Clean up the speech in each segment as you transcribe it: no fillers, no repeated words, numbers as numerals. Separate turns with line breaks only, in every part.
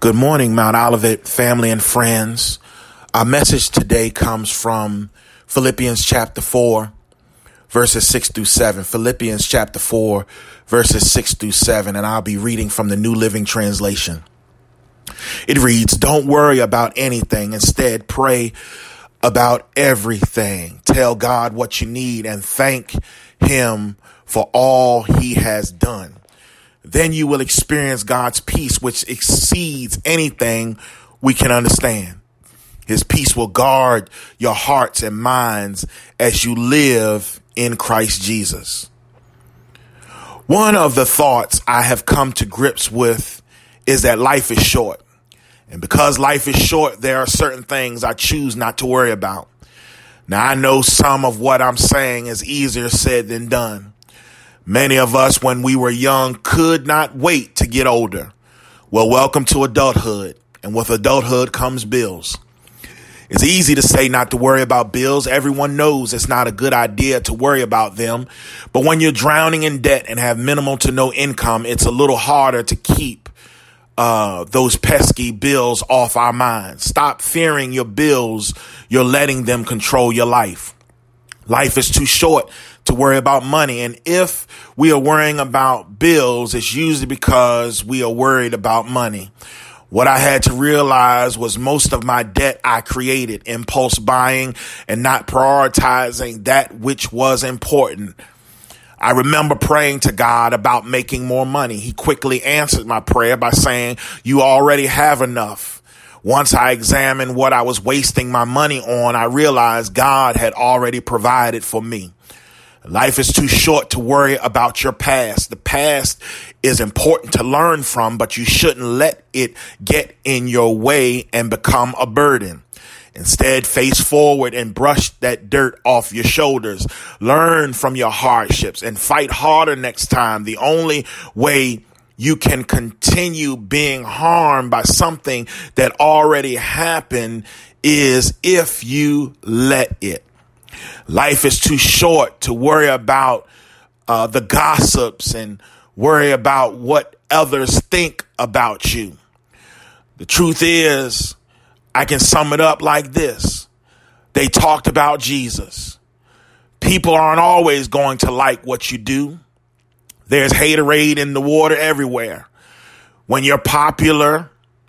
Good morning, Mount Olivet family and friends. Our message today comes from Philippians chapter 4, verses 6 through 7. Philippians chapter 4, verses 6 through 7, and I'll be reading from the New Living Translation. It reads, "Don't worry about anything. Instead, pray about everything. Tell God what you need and thank Him for all He has done. Then you will experience God's peace, which exceeds anything we can understand. His peace will guard your hearts and minds as you live in Christ Jesus." One of the thoughts I have come to grips with is that life is short. And because life is short, there are certain things I choose not to worry about. Now, I know some of what I'm saying is easier said than done. Many of us, when we were young, could not wait to get older. Well, welcome to adulthood. And with adulthood comes bills. It's easy to say not to worry about bills. Everyone knows it's not a good idea to worry about them. But when you're drowning in debt and have minimal to no income, it's a little harder to keep those pesky bills off our minds. Stop fearing your bills. You're letting them control your life. Life is too short to worry about money. And if we are worrying about bills, it's usually because we are worried about money. What I had to realize was most of my debt I created, impulse buying and not prioritizing that which was important. I remember praying to God about making more money. He quickly answered my prayer by saying, "You already have enough." Once I examined what I was wasting my money on, I realized God had already provided for me. Life is too short to worry about your past. The past is important to learn from, but you shouldn't let it get in your way and become a burden. Instead, face forward and brush that dirt off your shoulders. Learn from your hardships and fight harder next time. The only way you can continue being harmed by something that already happened is if you let it. Life is too short to worry about the gossips and worry about what others think about you. The truth is, I can sum it up like this. They talked about Jesus. People aren't always going to like what you do. There's haterade in the water everywhere. When you're popular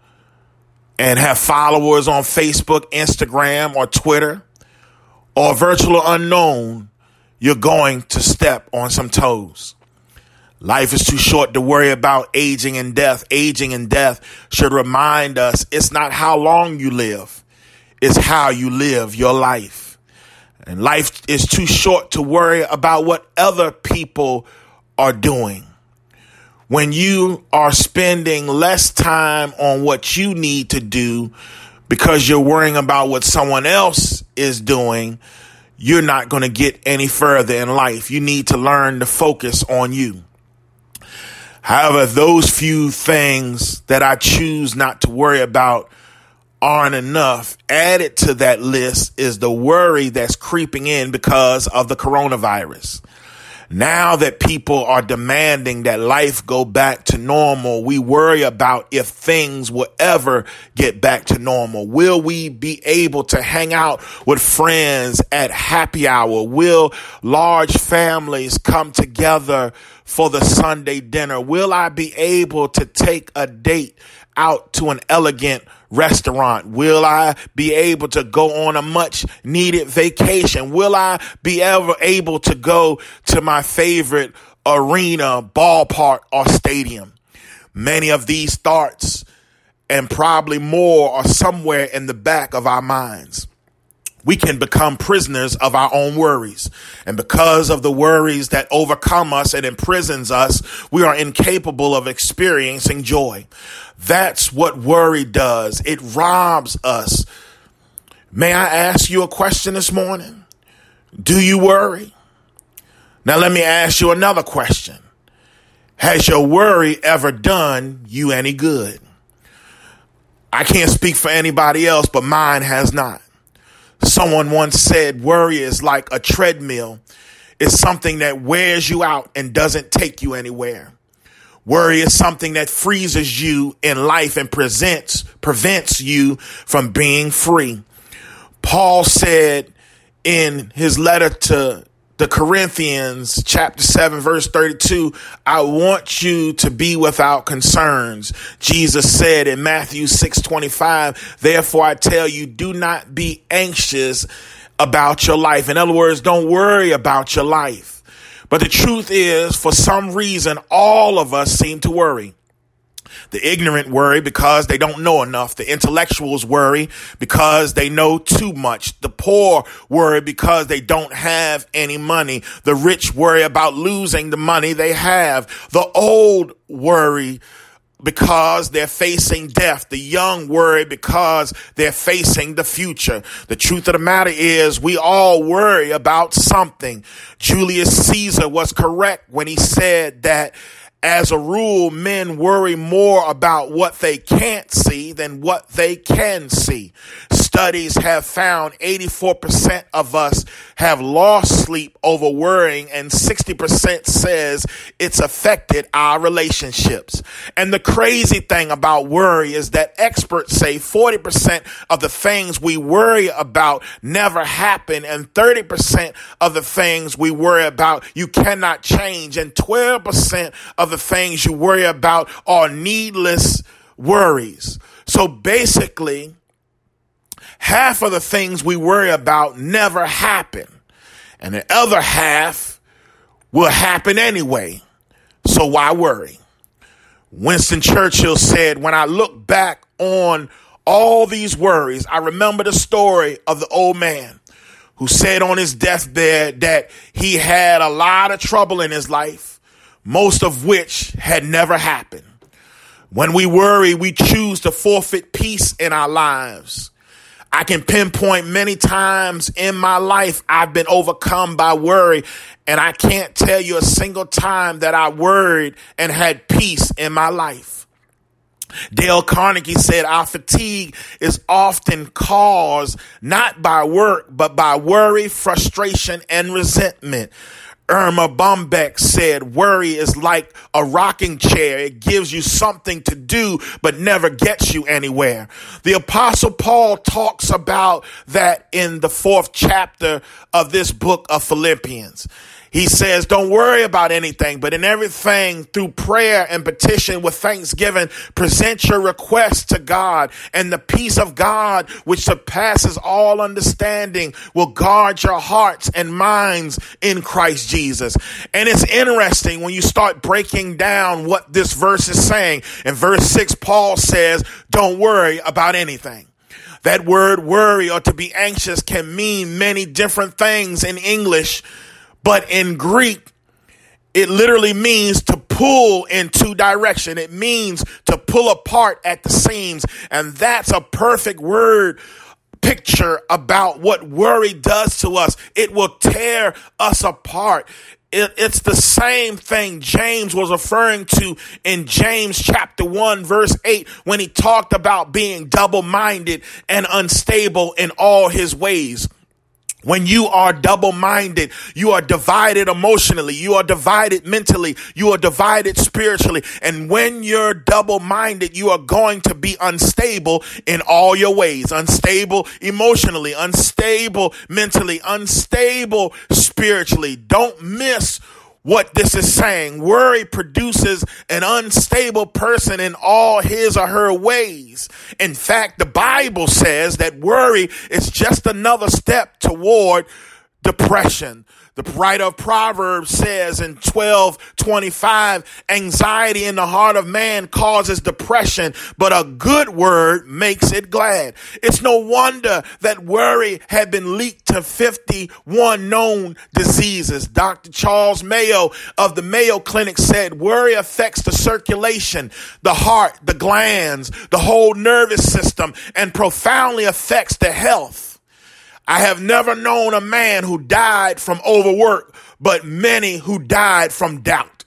and have followers on Facebook, Instagram, or Twitter, or virtual unknown, you're going to step on some toes. Life is too short to worry about aging and death. Aging and death should remind us it's not how long you live, it's how you live your life. And life is too short to worry about what other people are doing. When you are spending less time on what you need to do because you're worrying about what someone else is doing, you're not going to get any further in life. You need to learn to focus on you. However, those few things that I choose not to worry about aren't enough. Added to that list is the worry that's creeping in because of the coronavirus. Now that people are demanding that life go back to normal, we worry about if things will ever get back to normal. Will we be able to hang out with friends at happy hour? Will large families come together for the Sunday dinner? Will I be able to take a date out to an elegant restaurant? Will I be able to go on a much needed vacation? Will I be ever able to go to my favorite arena, ballpark, or stadium? Many of these thoughts and probably more are somewhere in the back of our minds. We can become prisoners of our own worries. And because of the worries that overcome us and imprisons us, we are incapable of experiencing joy. That's what worry does. It robs us. May I ask you a question this morning? Do you worry? Now let me ask you another question. Has your worry ever done you any good? I can't speak for anybody else, but mine has not. Someone once said worry is like a treadmill. It's something that wears you out and doesn't take you anywhere. Worry is something that freezes you in life and prevents you from being free. Paul said in his letter to the Corinthians, chapter 7, verse 32, I want you to be without concerns. Jesus said in Matthew 6:25, therefore I tell you, do not be anxious about your life. In other words, don't worry about your life. But the truth is, for some reason, all of us seem to worry. The ignorant worry because they don't know enough. The intellectuals worry because they know too much. The poor worry because they don't have any money. The rich worry about losing the money they have. The old worry because they're facing death. The young worry because they're facing the future. The truth of the matter is we all worry about something. Julius Caesar was correct when he said that as a rule, men worry more about what they can't see than what they can see. Studies have found 84% of us have lost sleep over worrying, and 60% says it's affected our relationships. And the crazy thing about worry is that experts say 40% of the things we worry about never happen, and 30% of the things we worry about you cannot change, and 12% of the things you worry about are needless worries. So basically, half of the things we worry about never happen, and the other half will happen anyway. So why worry? Winston Churchill said, when I look back on all these worries, I remember the story of the old man who said on his deathbed that he had a lot of trouble in his life, most of which had never happened. When we worry, we choose to forfeit peace in our lives. I can pinpoint many times in my life I've been overcome by worry, and I can't tell you a single time that I worried and had peace in my life. Dale Carnegie said, our fatigue is often caused not by work, but by worry, frustration, and resentment. Irma Bombeck said, worry is like a rocking chair. It gives you something to do, but never gets you anywhere. The Apostle Paul talks about that in the 4th chapter of this book of Philippians. He says, don't worry about anything, but in everything through prayer and petition with thanksgiving, present your requests to God, and the peace of God, which surpasses all understanding, will guard your hearts and minds in Christ Jesus. And it's interesting when you start breaking down what this verse is saying. In verse 6, Paul says, don't worry about anything. That word worry or to be anxious can mean many different things in English, but in Greek, it literally means to pull in two directions. It means to pull apart at the seams. And that's a perfect word picture about what worry does to us. It will tear us apart. It's the same thing James was referring to in James chapter 1, verse 8, when he talked about being double-minded and unstable in all his ways. When you are double-minded, you are divided emotionally, you are divided mentally, you are divided spiritually. And when you're double-minded, you are going to be unstable in all your ways. Unstable emotionally, unstable mentally, unstable spiritually. Don't miss what this is saying. Worry produces an unstable person in all his or her ways. In fact, the Bible says that worry is just another step toward depression. The writer of Proverbs says in 12:25, anxiety in the heart of man causes depression, but a good word makes it glad. It's no wonder that worry had been leaked to 51 known diseases. Dr. Charles Mayo of the Mayo Clinic said, worry affects the circulation, the heart, the glands, the whole nervous system, and profoundly affects the health. I have never known a man who died from overwork, but many who died from doubt.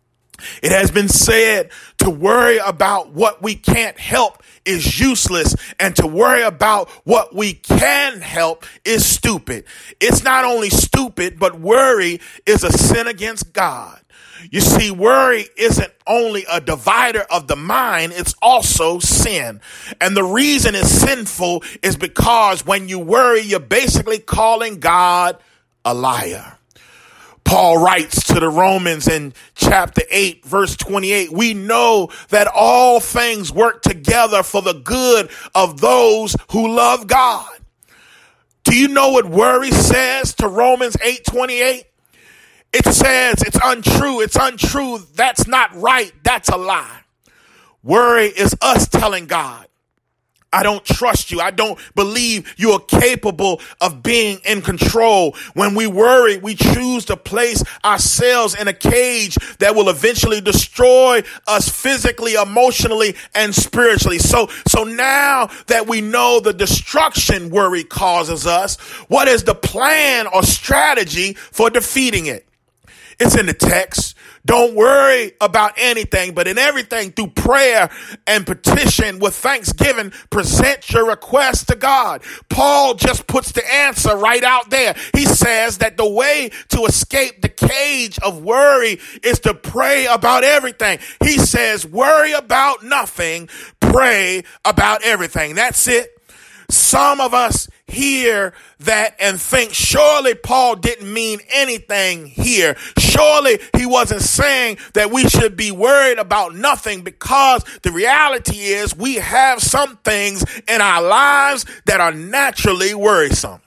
It has been said to worry about what we can't help is useless, and to worry about what we can help is stupid. It's not only stupid, but worry is a sin against God. You see, worry isn't only a divider of the mind, it's also sin. And the reason it's sinful is because when you worry, you're basically calling God a liar. Paul writes to the Romans in chapter 8, verse 28, we know that all things work together for the good of those who love God. Do you know what worry says to Romans 8:28? It says it's untrue. It's untrue. That's not right. That's a lie. Worry is us telling God, I don't trust you. I don't believe you are capable of being in control. When we worry, we choose to place ourselves in a cage that will eventually destroy us physically, emotionally, and spiritually. So now that we know the destruction worry causes us, what is the plan or strategy for defeating it? It's in the text. Don't worry about anything, but in everything through prayer and petition with thanksgiving, present your requests to God. Paul just puts the answer right out there. He says that the way to escape the cage of worry is to pray about everything. He says, worry about nothing, pray about everything. That's it. Some of us hear that and think, surely Paul didn't mean anything here. Surely he wasn't saying that we should be worried about nothing, because the reality is we have some things in our lives that are naturally worrisome.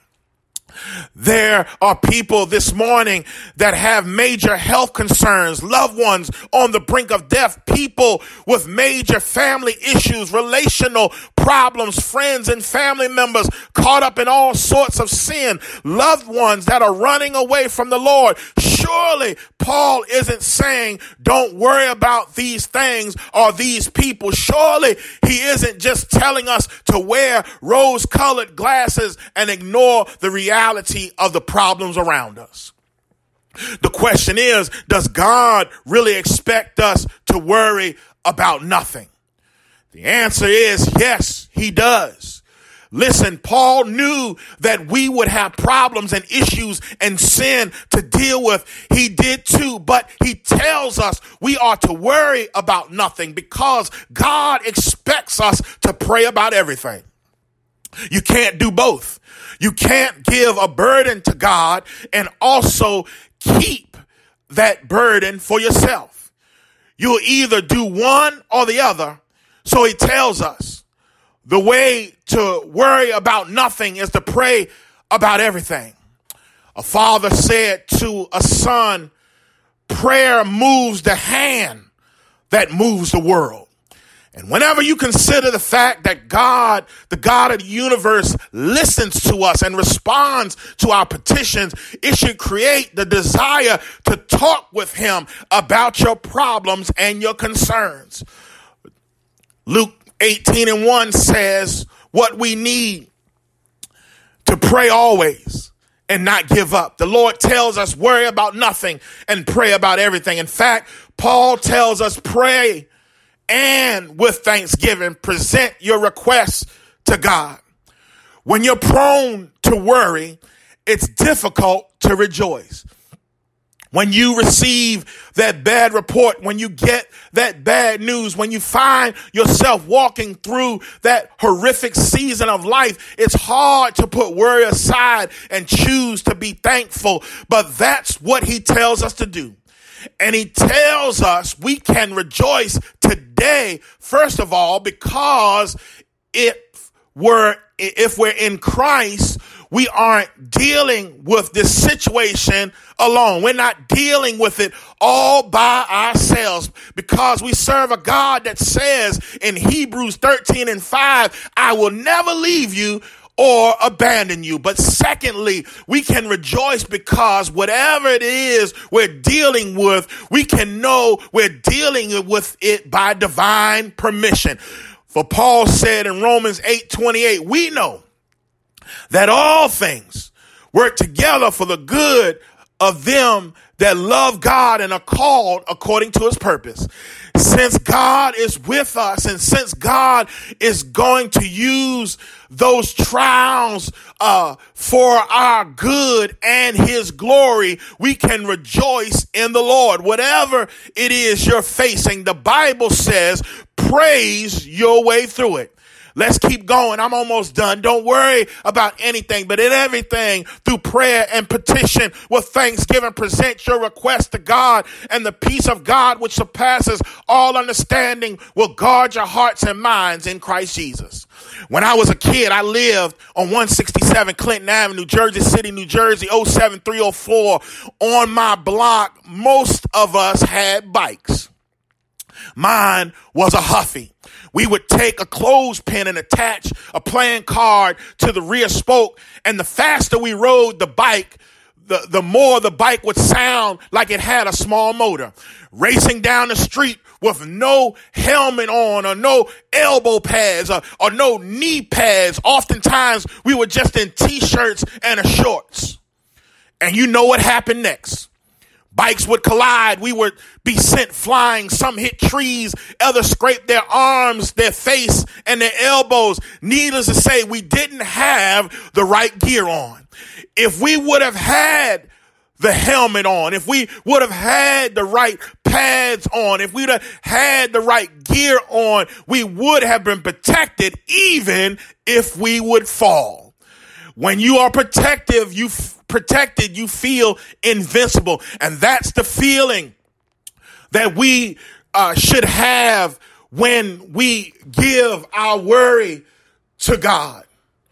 There are people this morning that have major health concerns, loved ones on the brink of death, people with major family issues, relational problems, friends and family members caught up in all sorts of sin, loved ones that are running away from the Lord. Surely Paul isn't saying don't worry about these things or these people. Surely he isn't just telling us to wear rose-colored glasses and ignore the reality of the problems around us. The question is, does God really expect us to worry about nothing? The answer is yes, he does. Listen, Paul knew that we would have problems and issues and sin to deal with. He did too, but he tells us we are to worry about nothing because God expects us to pray about everything. You can't do both. You can't give a burden to God and also keep that burden for yourself. You'll either do one or the other. So he tells us the way to worry about nothing is to pray about everything. A father said to a son, prayer moves the hand that moves the world. And whenever you consider the fact that God, the God of the universe, listens to us and responds to our petitions, it should create the desire to talk with him about your problems and your concerns. Luke 18:1 says what we need to pray always and not give up. The Lord tells us worry about nothing and pray about everything. In fact, Paul tells us pray and with thanksgiving, present your requests to God. When you're prone to worry, it's difficult to rejoice. When you receive that bad report, when you get that bad news, when you find yourself walking through that horrific season of life, it's hard to put worry aside and choose to be thankful. But that's what he tells us to do. And he tells us we can rejoice today, first of all, because if we're in Christ, we aren't dealing with this situation alone. We're not dealing with it all by ourselves, because we serve a God that says in Hebrews 13:5, I will never leave you or abandon you. But secondly, we can rejoice because whatever it is we're dealing with, we can know we're dealing with it by divine permission. For Paul said in Romans 8:28, we know that all things work together for the good of them that love God and are called according to his purpose. since God is with us and since God is going to use those trials for our good and his glory, we can rejoice in the Lord. Whatever it is you're facing, the Bible says, praise your way through it. Let's keep going. I'm almost done. Don't worry about anything, but in everything, through prayer and petition with thanksgiving, present your request to God, and the peace of God, which surpasses all understanding, will guard your hearts and minds in Christ Jesus. When I was a kid, I lived on 167 Clinton Avenue, Jersey City, New Jersey, 07304. On my block, most of us had bikes. Mine was a Huffy. We would take a clothespin and attach a playing card to the rear spoke, and the faster we rode the bike, the more the bike would sound like it had a small motor. Racing down the street with no helmet on or no elbow pads or no knee pads. Oftentimes we were just in t-shirts and a shorts. And you know what happened next. Bikes would collide. We would be sent flying. Some hit trees. Others scraped their arms, their face, and their elbows. Needless to say, we didn't have the right gear on. If we would have had the helmet on, if we would have had the right pads on, if we'd have had the right gear on, we would have been protected even if we would fall. When you are protected, you feel invincible. And that's the feeling that we should have when we give our worry to God.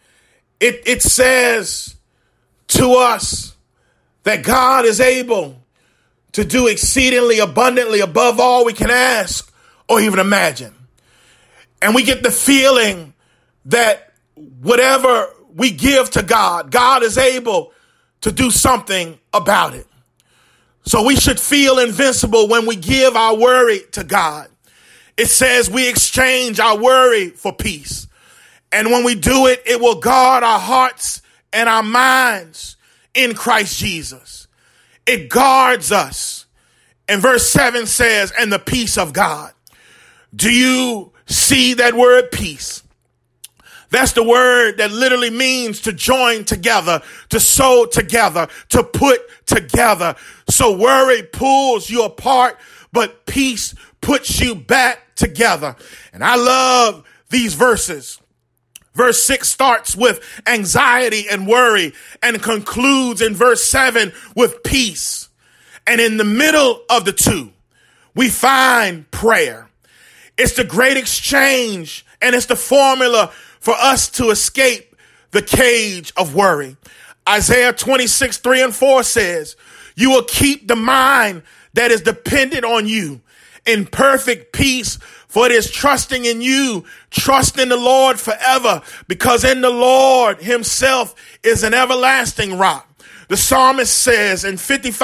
It says to us that God is able to do exceedingly abundantly above all we can ask or even imagine. And we get the feeling that whatever we give to God, God is able to do something about it. So we should feel invincible when we give our worry to God. It says we exchange our worry for peace. And when we do it, it will guard our hearts and our minds in Christ Jesus. It guards us. And verse 7 says, and the peace of God. Do you see that word peace? That's the word that literally means to join together, to sew together, to put together. So worry pulls you apart, but peace puts you back together. And I love these verses. Verse 6 starts with anxiety and worry and concludes in verse 7 with peace. And in the middle of the two, we find prayer. It's the great exchange, and it's the formula for us to escape the cage of worry. Isaiah 26:3-4 says, you will keep the mind that is dependent on you in perfect peace, for it is trusting in you. Trust in the Lord forever, because in the Lord himself is an everlasting rock. The psalmist says in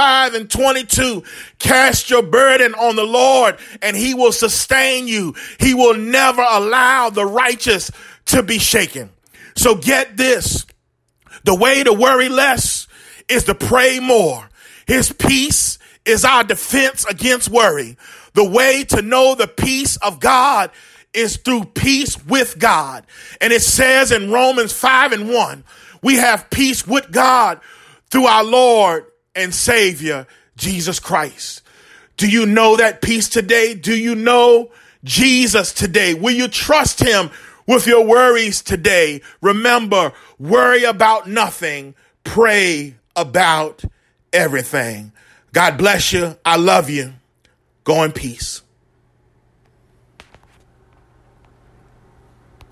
55:22, cast your burden on the Lord and he will sustain you. He will never allow the righteous to be shaken. So get this. The way to worry less is to pray more. His peace is our defense against worry. The way to know the peace of God is through peace with God. And it says in Romans 5:1, we have peace with God through our Lord and Savior, Jesus Christ. Do you know that peace today? Do you know Jesus today? Will you trust him with your worries today? Remember, worry about nothing. Pray about everything. God bless you. I love you. Go in peace.